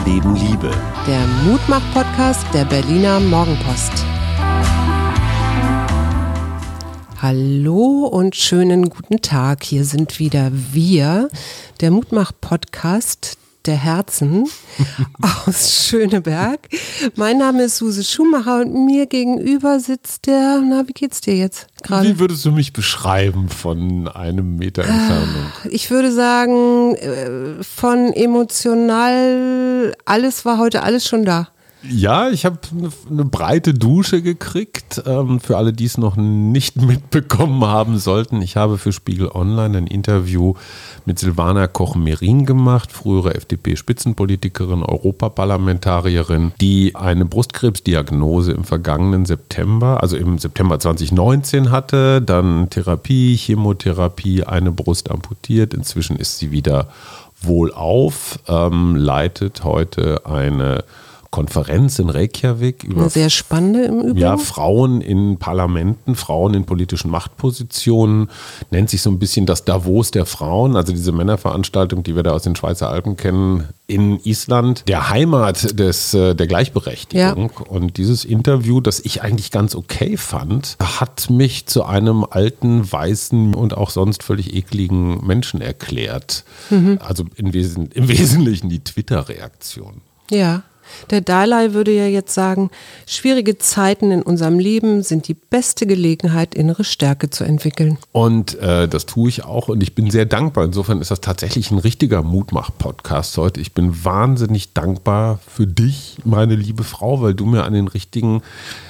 Leben Liebe. Der Mutmach-Podcast der Berliner Morgenpost. Hallo und schönen guten Tag. Hier sind wieder wir, der Mutmach-Podcast der Herzen aus Schöneberg. Mein Name ist Suse Schumacher und mir gegenüber sitzt der, wie geht's dir jetzt gerade? Wie würdest du mich beschreiben von einem Meter Entfernung? Ich würde sagen, von emotional, war heute alles schon da. Ja, ich habe eine breite Dusche gekriegt. Für alle, die es noch nicht mitbekommen haben sollten. Ich habe für Spiegel Online ein Interview mit Silvana Koch-Merin gemacht, frühere FDP-Spitzenpolitikerin, Europaparlamentarierin, die eine Brustkrebsdiagnose im vergangenen September, also im September 2019 hatte, dann Therapie, Chemotherapie, eine Brust amputiert. Inzwischen ist sie wieder wohlauf, leitet heute eine Konferenz in Reykjavik über eine sehr spannende im Übrigen. Ja, Frauen in Parlamenten, Frauen in politischen Machtpositionen, nennt sich so ein bisschen das Davos der Frauen, also diese Männerveranstaltung, die wir da aus den Schweizer Alpen kennen, in Island, der Heimat der Gleichberechtigung. Ja. Und dieses Interview, das ich eigentlich ganz okay fand, hat mich zu einem alten, weißen und auch sonst völlig ekligen Menschen erklärt. Mhm. Also im Wesentlichen die Twitter-Reaktion. Ja. Der Dalai würde ja jetzt sagen, schwierige Zeiten in unserem Leben sind die beste Gelegenheit, innere Stärke zu entwickeln. Und das tue ich auch und ich bin sehr dankbar. Insofern ist das tatsächlich ein richtiger Mutmach-Podcast heute. Ich bin wahnsinnig dankbar für dich, meine liebe Frau, weil du mir an den richtigen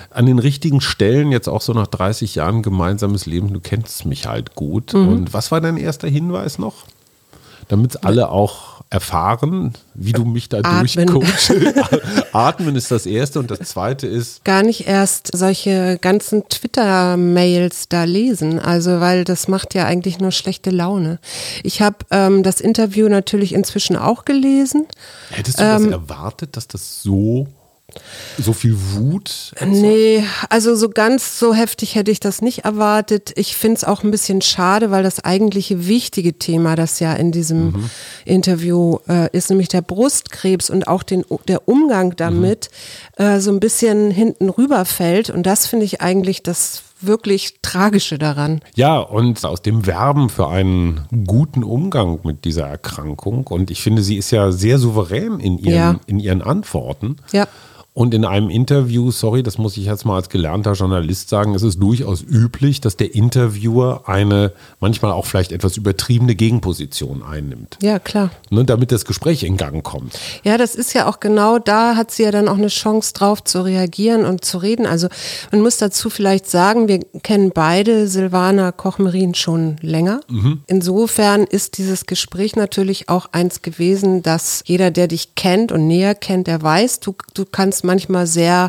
Stellen, jetzt auch so nach 30 Jahren gemeinsames Leben, du kennst mich halt gut. Mhm. Und was war dein erster Hinweis noch? Damit alle auch erfahren, wie du mich da durchcoachst. Atmen ist das Erste und das Zweite ist... Gar nicht erst solche ganzen Twitter-Mails da lesen, also weil das macht ja eigentlich nur schlechte Laune. Ich habe das Interview natürlich inzwischen auch gelesen. Hättest du das erwartet, dass das so viel Wut? Nee, also so ganz so heftig hätte ich das nicht erwartet. Ich finde es auch ein bisschen schade, weil das eigentliche wichtige Thema, das ja in diesem Interview ist, nämlich der Brustkrebs und auch der Umgang damit, so ein bisschen hinten rüberfällt. Und das finde ich eigentlich das wirklich Tragische daran. Ja, und aus dem Werben für einen guten Umgang mit dieser Erkrankung. Und ich finde, sie ist ja sehr souverän in ihren Antworten. Ja. Und in einem Interview, das muss ich jetzt mal als gelernter Journalist sagen, es ist durchaus üblich, dass der Interviewer eine manchmal auch vielleicht etwas übertriebene Gegenposition einnimmt. Ja, klar. Ne, damit das Gespräch in Gang kommt. Ja, das ist ja auch genau, da hat sie ja dann auch eine Chance drauf zu reagieren und zu reden. Also man muss dazu vielleicht sagen, wir kennen beide Silvana Koch-Merin schon länger. Mhm. Insofern ist dieses Gespräch natürlich auch eins gewesen, dass jeder, der dich kennt und näher kennt, der weiß, du kannst manchmal sehr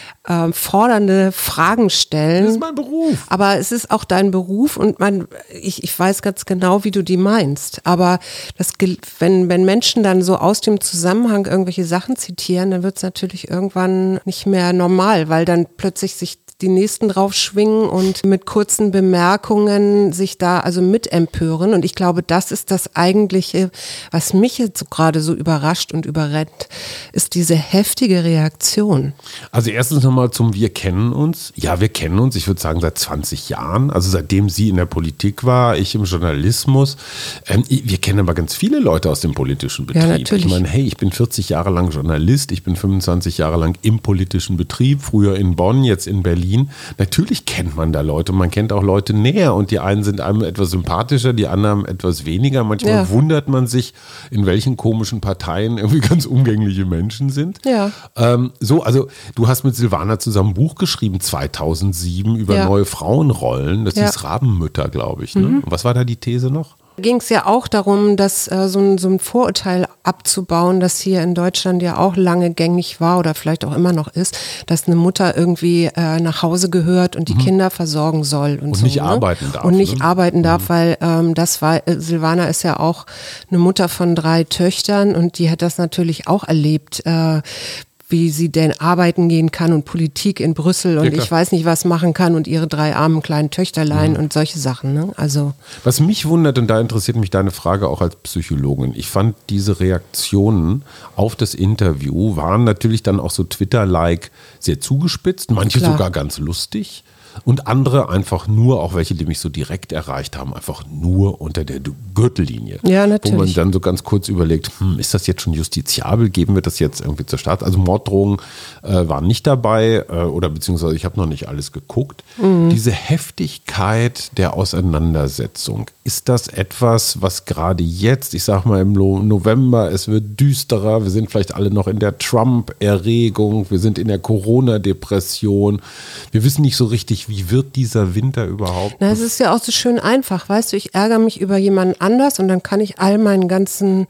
fordernde Fragen stellen. Das ist mein Beruf. Aber es ist auch dein Beruf und ich weiß ganz genau, wie du die meinst. Aber wenn Menschen dann so aus dem Zusammenhang irgendwelche Sachen zitieren, dann wird es natürlich irgendwann nicht mehr normal, weil dann plötzlich sich die Nächsten drauf schwingen und mit kurzen Bemerkungen sich da also mit empören. Und ich glaube, das ist das Eigentliche, was mich jetzt so gerade so überrascht und überrennt, ist diese heftige Reaktion. Also erstens nochmal zum Wir kennen uns. Ja, wir kennen uns, ich würde sagen, seit 20 Jahren. Also seitdem sie in der Politik war, ich im Journalismus. Wir kennen aber ganz viele Leute aus dem politischen Betrieb. Ja, natürlich. Ich meine, hey, ich bin 40 Jahre lang Journalist, ich bin 25 Jahre lang im politischen Betrieb, früher in Bonn, jetzt in Berlin. Natürlich kennt man da Leute, man kennt auch Leute näher und die einen sind einem etwas sympathischer, die anderen etwas weniger. Manchmal wundert man sich, in welchen komischen Parteien irgendwie ganz umgängliche Menschen sind. Ja. Also du hast mit Silvana zusammen ein Buch geschrieben, 2007, über neue Frauenrollen. Das hieß Rabenmütter, glaube ich. Ne? Mhm. Was war da die These noch? Ging es ja auch darum, dass so ein Vorurteil abzubauen, das hier in Deutschland ja auch lange gängig war oder vielleicht auch immer noch ist, dass eine Mutter irgendwie nach Hause gehört und die Kinder versorgen soll. Und so, nicht arbeiten darf. Und nicht arbeiten darf, weil Silvana ist ja auch eine Mutter von 3 Töchtern und die hat das natürlich auch erlebt, wie sie denn arbeiten gehen kann und Politik in Brüssel und ich weiß nicht was machen kann und ihre 3 armen kleinen Töchterlein und solche Sachen. Ne? Also was mich wundert, und da interessiert mich deine Frage auch als Psychologin, ich fand diese Reaktionen auf das Interview waren natürlich dann auch so Twitter-like sehr zugespitzt, manche sogar ganz lustig. Und andere einfach nur, auch welche, die mich so direkt erreicht haben, einfach nur unter der Gürtellinie. Ja, natürlich. Wo man dann so ganz kurz überlegt, ist das jetzt schon justiziabel? Geben wir das jetzt irgendwie zur Stadt? Also Morddrohungen waren nicht dabei oder beziehungsweise ich habe noch nicht alles geguckt. Diese Heftigkeit der Auseinandersetzung, ist das etwas, was gerade jetzt, ich sag mal im November, es wird düsterer, wir sind vielleicht alle noch in der Trump-Erregung, wir sind in der Corona-Depression, wir wissen nicht so richtig, wie wird dieser Winter überhaupt? Na, es ist ja auch so schön einfach, weißt du, ich ärgere mich über jemanden anders und dann kann ich all meinen ganzen,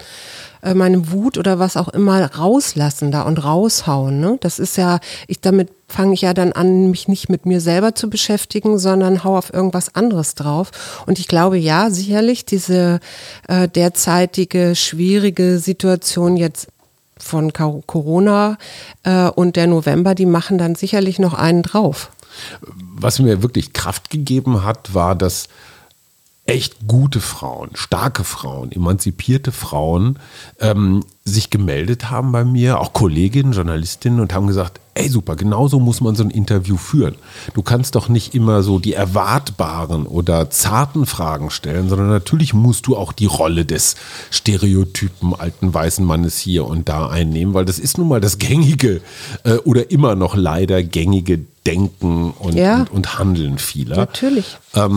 meine Wut oder was auch immer rauslassen da und raushauen. Ne? Das ist ja, damit fange ich ja dann an, mich nicht mit mir selber zu beschäftigen, sondern hau auf irgendwas anderes drauf. Und ich glaube, ja, sicherlich diese derzeitige schwierige Situation jetzt von Corona und der November, die machen dann sicherlich noch einen drauf. Was mir wirklich Kraft gegeben hat, war, dass echt gute Frauen, starke Frauen, emanzipierte Frauen sich gemeldet haben bei mir, auch Kolleginnen, Journalistinnen und haben gesagt, ey super, genauso muss man so ein Interview führen. Du kannst doch nicht immer so die erwartbaren oder zarten Fragen stellen, sondern natürlich musst du auch die Rolle des Stereotypen alten weißen Mannes hier und da einnehmen, weil das ist nun mal das gängige oder immer noch leider gängige Denken und Handeln vieler. Natürlich.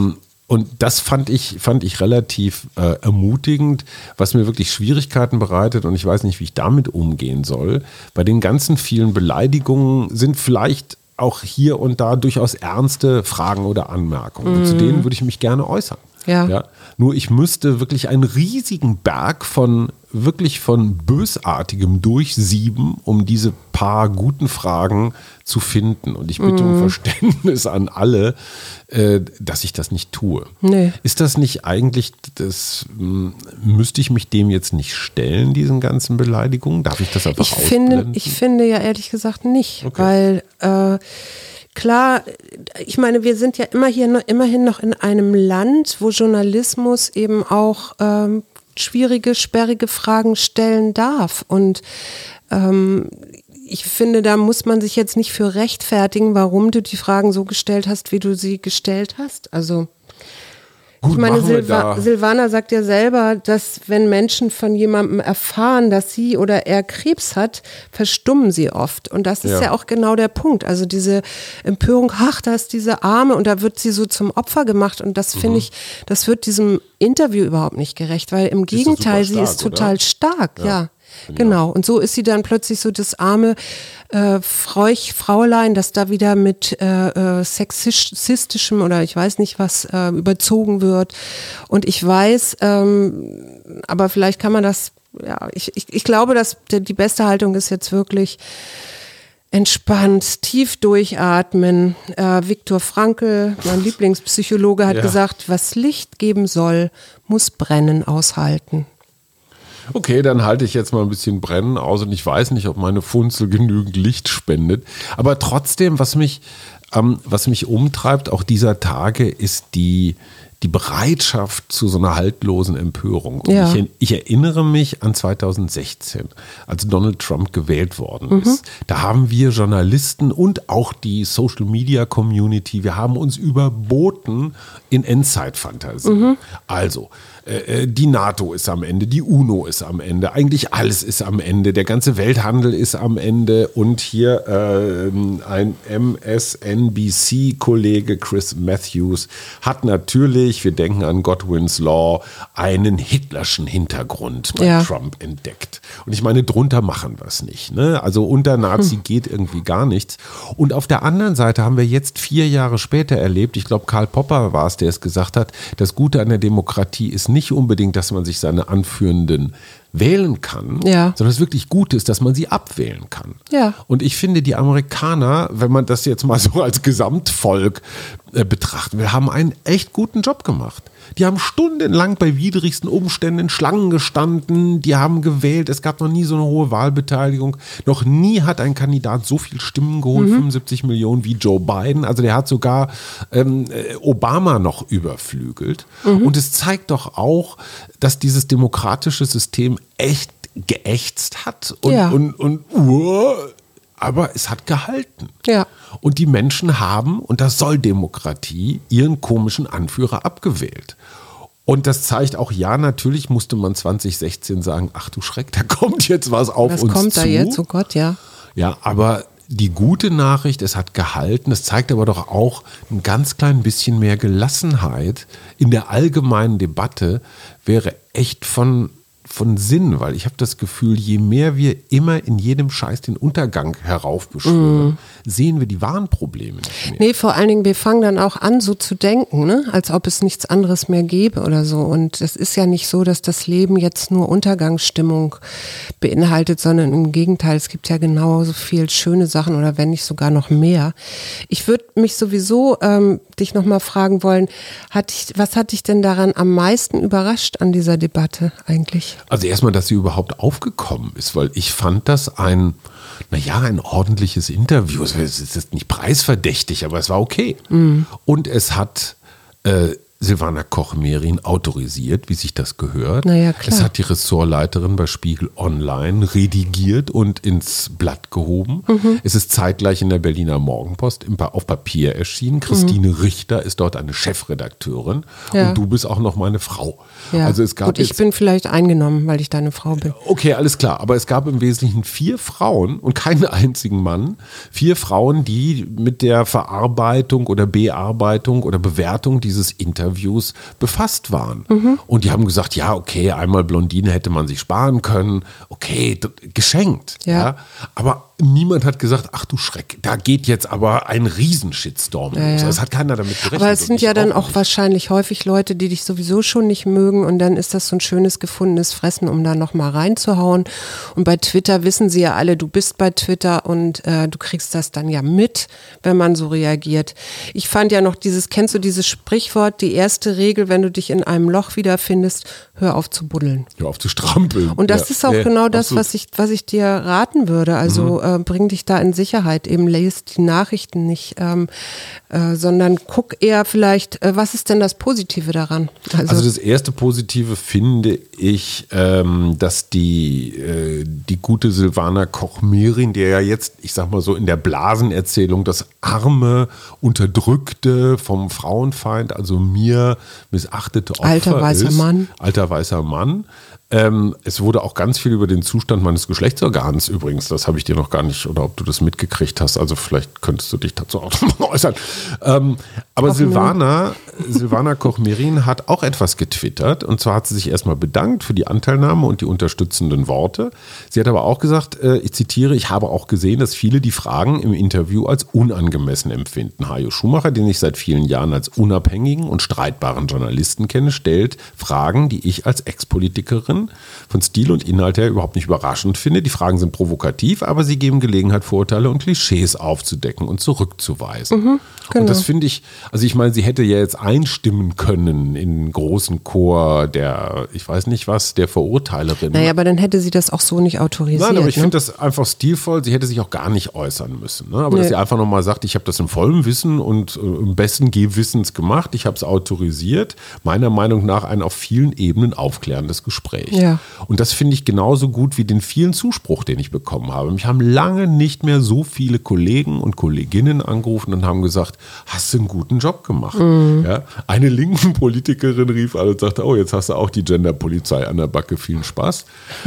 Und das fand ich relativ ermutigend, was mir wirklich Schwierigkeiten bereitet und ich weiß nicht, wie ich damit umgehen soll. Bei den ganzen vielen Beleidigungen sind vielleicht auch hier und da durchaus ernste Fragen oder Anmerkungen. Und zu denen würde ich mich gerne äußern. Ja. Nur ich müsste wirklich einen riesigen Berg von Bösartigem durchsieben, um diese paar guten Fragen zu finden. Und ich bitte um Verständnis an alle, dass ich das nicht tue. Nee. Ist das nicht eigentlich, müsste ich mich dem jetzt nicht stellen, diesen ganzen Beleidigungen? Darf ich das einfach ausblenden? Ich finde ja ehrlich gesagt nicht, weil klar, ich meine, wir sind ja immerhin noch in einem Land, wo Journalismus eben auch schwierige, sperrige Fragen stellen darf. Und ich finde, da muss man sich jetzt nicht für rechtfertigen, warum du die Fragen so gestellt hast, wie du sie gestellt hast. Also gut, ich meine, Silvana sagt ja selber, dass wenn Menschen von jemandem erfahren, dass sie oder er Krebs hat, verstummen sie oft. Und das ist ja auch genau der Punkt. Also diese Empörung, ach, da ist diese Arme und da wird sie so zum Opfer gemacht. Und das finde ich, das wird diesem Interview überhaupt nicht gerecht, weil im Gegenteil, sie ist total stark, ja. Genau. Und so ist sie dann plötzlich so das arme Fraulein, das da wieder mit sexistischem oder ich weiß nicht was überzogen wird. Und ich weiß, aber vielleicht kann man das, ich glaube, dass die beste Haltung ist jetzt wirklich entspannt, tief durchatmen. Viktor Frankl, mein Lieblingspsychologe, hat gesagt, was Licht geben soll, muss Brennen aushalten. Okay, dann halte ich jetzt mal ein bisschen Brennen aus und ich weiß nicht, ob meine Funzel genügend Licht spendet. Aber trotzdem, was mich umtreibt, auch dieser Tage, ist die Bereitschaft zu so einer haltlosen Empörung. Ja. Ich erinnere mich an 2016, als Donald Trump gewählt worden ist. Da haben wir Journalisten und auch die Social-Media-Community, wir haben uns überboten in Endzeit-Fantasie. Also, die NATO ist am Ende, die UNO ist am Ende, eigentlich alles ist am Ende, der ganze Welthandel ist am Ende und hier ein MSNBC-Kollege Chris Matthews hat natürlich, wir denken an Godwin's Law, einen hitlerschen Hintergrund bei Trump entdeckt. Und ich meine, drunter machen wir es nicht. Ne? Also unter Nazi geht irgendwie gar nichts. Und auf der anderen Seite haben wir jetzt 4 Jahre später erlebt, ich glaube Karl Popper war es, der es gesagt hat, das Gute an der Demokratie ist nicht unbedingt, dass man sich seine Anführenden wählen kann, sondern das wirklich Gute ist, dass man sie abwählen kann. Ja. Und ich finde, die Amerikaner, wenn man das jetzt mal so als Gesamtvolk betrachten will, haben einen echt guten Job gemacht. Die haben stundenlang bei widrigsten Umständen in Schlangen gestanden, die haben gewählt, es gab noch nie so eine hohe Wahlbeteiligung, noch nie hat ein Kandidat so viel Stimmen geholt, 75 Millionen wie Joe Biden, also der hat sogar Obama noch überflügelt. Und es zeigt doch auch, dass dieses demokratische System echt geächtzt hat aber es hat gehalten. Ja. Und die Menschen haben, und das soll Demokratie, ihren komischen Anführer abgewählt. Und das zeigt auch, ja, natürlich musste man 2016 sagen, ach du Schreck, da kommt jetzt was auf uns zu. Was kommt da jetzt? Oh Gott, ja. Ja, aber die gute Nachricht, es hat gehalten. Es zeigt aber doch auch ein ganz klein bisschen mehr Gelassenheit in der allgemeinen Debatte wäre echt von Sinn, weil ich habe das Gefühl, je mehr wir immer in jedem Scheiß den Untergang heraufbeschwören, sehen wir die wahren Probleme nicht mehr. Nee, vor allen Dingen, wir fangen dann auch an, so zu denken, ne? Als ob es nichts anderes mehr gäbe oder so. Und es ist ja nicht so, dass das Leben jetzt nur Untergangsstimmung beinhaltet, sondern im Gegenteil, es gibt ja genauso viel schöne Sachen oder wenn nicht sogar noch mehr. Ich würde mich sowieso dich nochmal fragen wollen, was hat dich denn daran am meisten überrascht an dieser Debatte eigentlich? Also erstmal, dass sie überhaupt aufgekommen ist, weil ich fand das ein ordentliches Interview. Es ist nicht preisverdächtig, aber es war okay. Und es hat Silvana Koch-Merin autorisiert, wie sich das gehört. Naja, klar. Es hat die Ressortleiterin bei Spiegel Online redigiert und ins Blatt gehoben. Es ist zeitgleich in der Berliner Morgenpost auf Papier erschienen. Christine Richter ist dort eine Chefredakteurin und du bist auch noch meine Frau. Ja. Also es gab gut, ich bin vielleicht eingenommen, weil ich deine Frau bin. Okay, alles klar. Aber es gab im Wesentlichen 4 Frauen und keinen einzigen Mann. 4 Frauen, die mit der Verarbeitung oder Bearbeitung oder Bewertung dieses Interviews befasst waren. Und die haben gesagt, ja, okay, einmal Blondine hätte man sich sparen können. Okay, geschenkt. Ja. Aber niemand hat gesagt, ach du Schreck, da geht jetzt aber ein Riesenshitstorm los. Das hat keiner damit gerechnet. Aber es sind ja dann auch wahrscheinlich häufig Leute, die dich sowieso schon nicht mögen und dann ist das so ein schönes gefundenes Fressen, um da nochmal reinzuhauen. Und bei Twitter wissen sie ja alle, du bist bei Twitter und du kriegst das dann ja mit, wenn man so reagiert. Ich fand ja noch kennst du dieses Sprichwort, die erste Regel, wenn du dich in einem Loch wiederfindest, hör auf zu buddeln. Hör auf zu strampeln. Und das ist auch genau das, was ich dir raten würde. Also bring dich da in Sicherheit. Eben lest die Nachrichten nicht, sondern guck eher vielleicht, was ist denn das Positive daran? Also das erste Positive finde ich, dass die gute Silvana Koch-Merin, der ja jetzt, ich sag mal so in der Blasenerzählung, das arme, unterdrückte, vom Frauenfeind, also mir missachtete Opfer alter weißer Mann. Es wurde auch ganz viel über den Zustand meines Geschlechtsorgans übrigens, das habe ich dir noch gar nicht, oder ob du das mitgekriegt hast, also vielleicht könntest du dich dazu auch noch mal äußern. Aber Silvana Koch-Merin hat auch etwas getwittert und zwar hat sie sich erstmal bedankt für die Anteilnahme und die unterstützenden Worte. Sie hat aber auch gesagt, ich zitiere, ich habe auch gesehen, dass viele die Fragen im Interview als unangemessen empfinden. Hajo Schumacher, den ich seit vielen Jahren als unabhängigen und streitbaren Journalisten kenne, stellt Fragen, die ich als Ex-Politikerin von Stil und Inhalt her überhaupt nicht überraschend finde. Die Fragen sind provokativ, aber sie geben Gelegenheit, Vorurteile und Klischees aufzudecken und zurückzuweisen. Genau. Und das finde ich, also ich meine, sie hätte ja jetzt einstimmen können in einen großen Chor der, ich weiß nicht was, der Verurteilerin. Naja, aber dann hätte sie das auch so nicht autorisiert. Nein, aber ich finde das einfach stilvoll. Sie hätte sich auch gar nicht äußern müssen. Ne? Aber dass sie einfach nochmal sagt, ich habe das im vollen Wissen und im besten Gewissens gemacht. Ich habe es autorisiert. Meiner Meinung nach ein auf vielen Ebenen aufklärendes Gespräch. Ja. Und das finde ich genauso gut wie den vielen Zuspruch, den ich bekommen habe. Mich haben lange nicht mehr so viele Kollegen und Kolleginnen angerufen und haben gesagt, hast du einen guten Job gemacht. Ja? Eine linken Politikerin rief an und sagte, oh, jetzt hast du auch die Genderpolizei an der Backe, viel Spaß.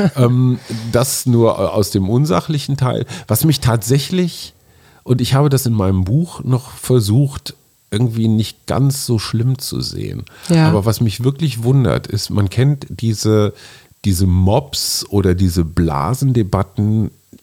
Das nur aus dem unsachlichen Teil. Was mich tatsächlich, und ich habe das in meinem Buch noch versucht, irgendwie nicht ganz so schlimm zu sehen. Ja. Aber was mich wirklich wundert, ist, man kennt diese Mobs oder diese Blasendebatten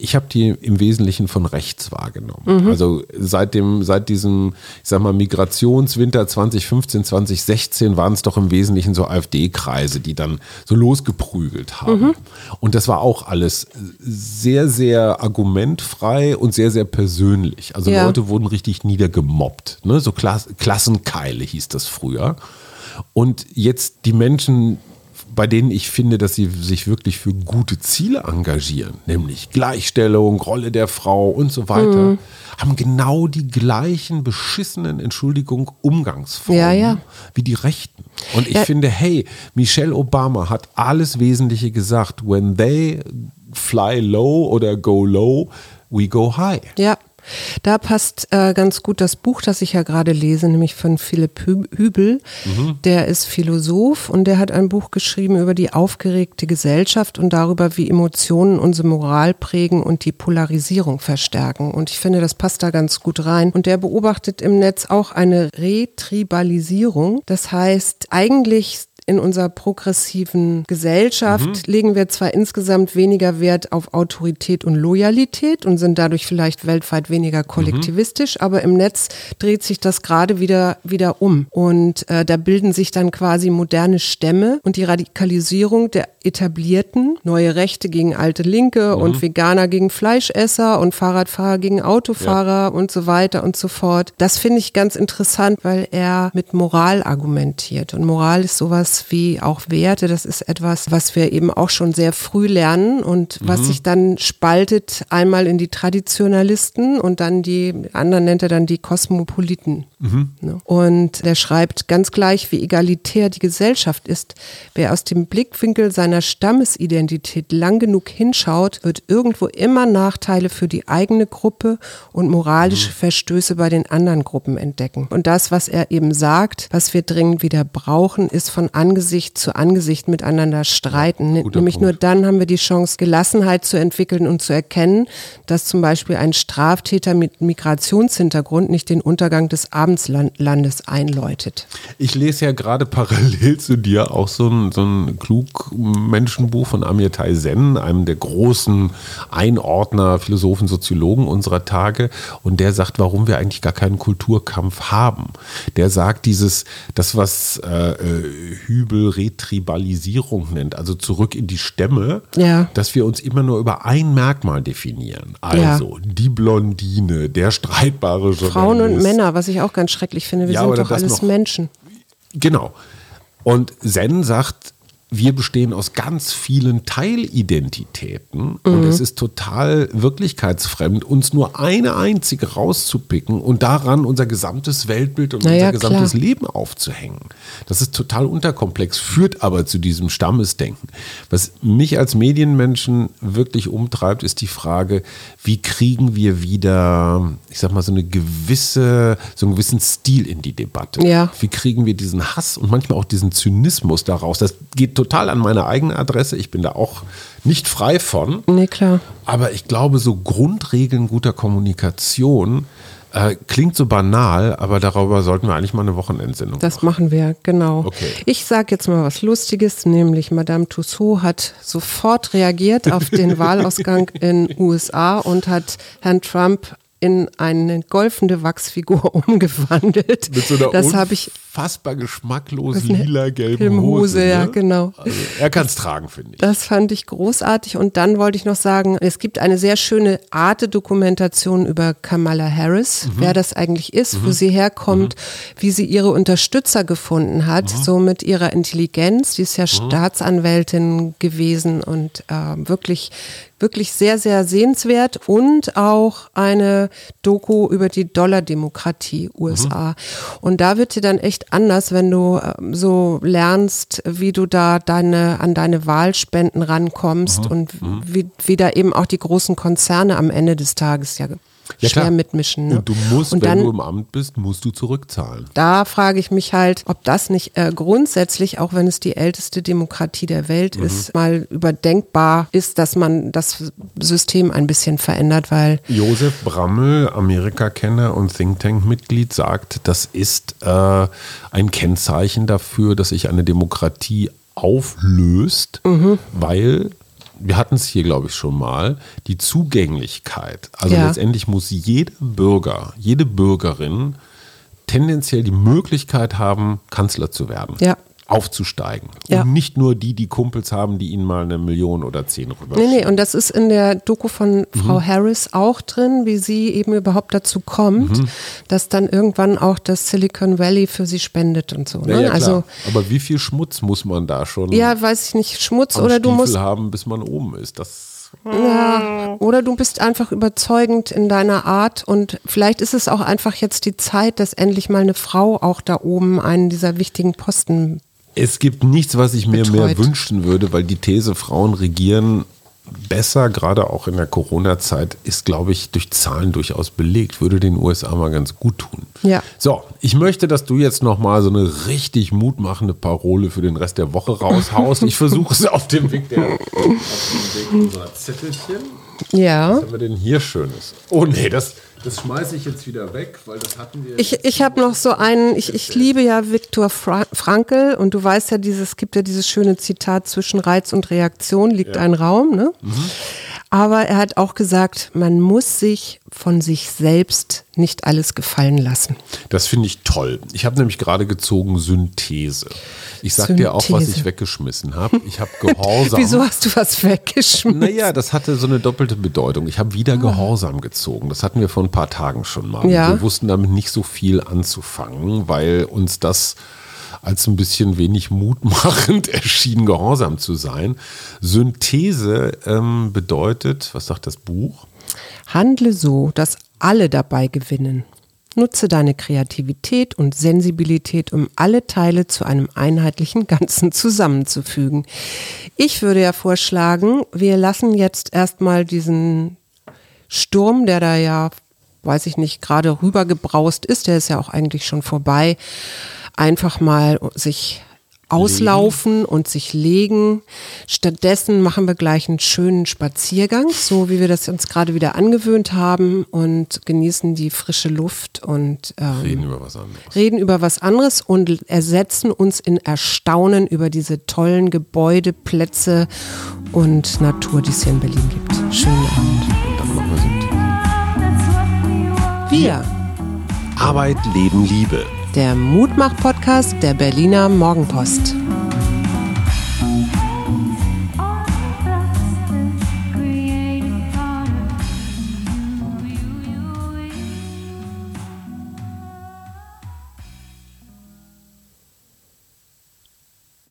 ich habe die im Wesentlichen von rechts wahrgenommen. Also seit diesem, ich sag mal, Migrationswinter 2015, 2016 waren es doch im Wesentlichen so AfD-Kreise, die dann so losgeprügelt haben. Und das war auch alles sehr, sehr argumentfrei und sehr, sehr persönlich. Also Leute wurden richtig niedergemobbt. Ne? So Klassenkeile hieß das früher. Und jetzt die Menschen, bei denen ich finde, dass sie sich wirklich für gute Ziele engagieren, nämlich Gleichstellung, Rolle der Frau und so weiter, haben genau die gleichen beschissenen, Umgangsformen wie die Rechten. Und ich finde, hey, Michelle Obama hat alles Wesentliche gesagt. When they fly low oder go low, we go high. Ja. Da passt ganz gut das Buch, das ich ja gerade lese, nämlich von Philipp Hübel. Der ist Philosoph und der hat ein Buch geschrieben über die aufgeregte Gesellschaft und darüber, wie Emotionen unsere Moral prägen und die Polarisierung verstärken. Und ich finde, das passt da ganz gut rein. Und der beobachtet im Netz auch eine Retribalisierung. Das heißt, eigentlich in unserer progressiven Gesellschaft legen wir zwar insgesamt weniger Wert auf Autorität und Loyalität und sind dadurch vielleicht weltweit weniger kollektivistisch, aber im Netz dreht sich das gerade wieder um. Und da bilden sich dann quasi moderne Stämme und die Radikalisierung der Etablierten, neue Rechte gegen alte Linke und Veganer gegen Fleischesser und Fahrradfahrer gegen Autofahrer und so weiter und so fort. Das finde ich ganz interessant, weil er mit Moral argumentiert. Und Moral ist sowas wie auch Werte. Das ist etwas, was wir eben auch schon sehr früh lernen und was sich dann spaltet einmal in die Traditionalisten und dann die anderen nennt er dann die Kosmopoliten. Und der schreibt ganz gleich, wie egalitär die Gesellschaft ist. Wer aus dem Blickwinkel seiner Stammesidentität lang genug hinschaut, wird irgendwo immer Nachteile für die eigene Gruppe und moralische Verstöße bei den anderen Gruppen entdecken. Und das, was er eben sagt, was wir dringend wieder brauchen, ist von Angesicht zu Angesicht miteinander streiten. Nämlich nur dann haben wir die Chance, Gelassenheit zu entwickeln und zu erkennen, dass zum Beispiel ein Straftäter mit Migrationshintergrund nicht den Untergang des Abendslandes einläutet. Ich lese ja gerade parallel zu dir auch so ein Klugmenschenbuch von Amartya Sen, einem der großen Einordner, Philosophen, Soziologen unserer Tage. Und der sagt, warum wir eigentlich gar keinen Kulturkampf haben. Der sagt, das was Hübel Retribalisierung nennt, also zurück in die Stämme, dass wir uns immer nur über ein Merkmal definieren. Also die Blondine, der streitbare Journalist. Frauen und Männer, was ich auch ganz schrecklich finde. Wir sind doch alles Menschen. Genau. Und Sen sagt, wir bestehen aus ganz vielen Teilidentitäten und es ist total wirklichkeitsfremd, uns nur eine einzige rauszupicken und daran unser gesamtes Weltbild und unser gesamtes Leben aufzuhängen. Das ist total unterkomplex, führt aber zu diesem Stammesdenken. Was mich als Medienmenschen wirklich umtreibt, ist die Frage, wie kriegen wir wieder, ich sag mal, so einen gewissen Stil in die Debatte? Wie kriegen wir diesen Hass und manchmal auch diesen Zynismus daraus? Das geht total an meine eigene Adresse. Ich bin da auch nicht frei von. Nee, klar. Aber ich glaube, so Grundregeln guter Kommunikation klingt so banal, aber darüber sollten wir eigentlich mal eine Wochenendsendung machen. Das machen wir, genau. Okay. Ich sage jetzt mal was Lustiges, nämlich Madame Tussauds hat sofort reagiert auf den Wahlausgang in den USA und hat Herrn Trump in eine golfende Wachsfigur umgewandelt. Mit so einer unfassbar geschmacklos lila-gelben Hose. Ne? Ja, genau. Also er kann es tragen, finde ich. Das fand ich großartig. Und dann wollte ich noch sagen, es gibt eine sehr schöne Arte-Dokumentation über Kamala Harris, wer das eigentlich ist, wo sie herkommt, wie sie ihre Unterstützer gefunden hat, so mit ihrer Intelligenz. Die ist ja Staatsanwältin gewesen und wirklich sehr, sehr sehenswert und auch eine Doku über die Dollardemokratie USA. Und da wird dir dann echt anders, wenn du so lernst, wie du da an deine Wahlspenden rankommst und wie da eben auch die großen Konzerne am Ende des Tages schwer mitmischen. Ne? Und du musst, wenn du im Amt bist, musst du zurückzahlen. Da frage ich mich halt, ob das nicht grundsätzlich, auch wenn es die älteste Demokratie der Welt ist, mal überdenkbar ist, dass man das System ein bisschen verändert, weil Josef Brammel, Amerika-Kenner und Think Tank-Mitglied, sagt, das ist ein Kennzeichen dafür, dass sich eine Demokratie auflöst, weil wir hatten es hier, glaube ich, schon mal, die Zugänglichkeit. Also letztendlich muss jeder Bürger, jede Bürgerin tendenziell die Möglichkeit haben, Kanzler zu werden. Ja. Aufzusteigen. Ja. Und nicht nur die Kumpels haben, die ihnen mal 1 Million oder 10 rüberschieben. Nee, und das ist in der Doku von Frau Harris auch drin, wie sie eben überhaupt dazu kommt, dass dann irgendwann auch das Silicon Valley für sie spendet und so. Ne? Ja, also, aber wie viel Schmutz muss man da schon weiß ich nicht, Schmutz am oder Stiefel du musst haben, bis man oben ist? oder du bist einfach überzeugend in deiner Art und vielleicht ist es auch einfach jetzt die Zeit, dass endlich mal eine Frau auch da oben einen dieser wichtigen Posten Es gibt nichts, was ich mir betreut. mehr wünschen würde, weil die These, Frauen regieren besser, gerade auch in der Corona-Zeit, ist, glaube ich, durch Zahlen durchaus belegt. Würde den USA mal ganz gut tun. Ja. So, ich möchte, dass du jetzt nochmal so eine richtig mutmachende Parole für den Rest der Woche raushaust. Ich versuche es auf dem Weg unserer Zettelchen. Ja. Was haben wir denn hier Schönes? Oh nee, das schmeiße ich jetzt wieder weg, weil das hatten wir. Ich habe noch so einen, ich liebe ja Viktor Frankl und du weißt ja, es gibt ja dieses schöne Zitat, zwischen Reiz und Reaktion liegt ein Raum, ne? Aber er hat auch gesagt, man muss sich von sich selbst nicht alles gefallen lassen. Das finde ich toll. Ich habe nämlich gerade gezogen Synthese. Ich sag dir auch, was ich weggeschmissen habe. Ich habe Gehorsam. Wieso hast du was weggeschmissen? Naja, das hatte so eine doppelte Bedeutung. Ich habe wieder Gehorsam gezogen. Das hatten wir vor ein paar Tagen schon mal. Ja. Wir wussten damit nicht so viel anzufangen, weil uns das als ein bisschen wenig mutmachend erschien, gehorsam zu sein. Synthese bedeutet, was sagt das Buch? Handle so, dass alle dabei gewinnen. Nutze deine Kreativität und Sensibilität, um alle Teile zu einem einheitlichen Ganzen zusammenzufügen. Ich würde ja vorschlagen, wir lassen jetzt erstmal diesen Sturm, der da ja, weiß ich nicht, gerade rübergebraust ist, der ist ja auch eigentlich schon vorbei, einfach mal sich auslaufen und sich legen. Stattdessen machen wir gleich einen schönen Spaziergang, so wie wir das uns gerade wieder angewöhnt haben und genießen die frische Luft und Reden über was anderes und ersetzen uns in Erstaunen über diese tollen Gebäude, Plätze und Natur, die es hier in Berlin gibt. Schönen Abend. Und dann machen wir Synthese. Wir. Arbeit, Leben, Liebe. Der Mutmach-Podcast der Berliner Morgenpost.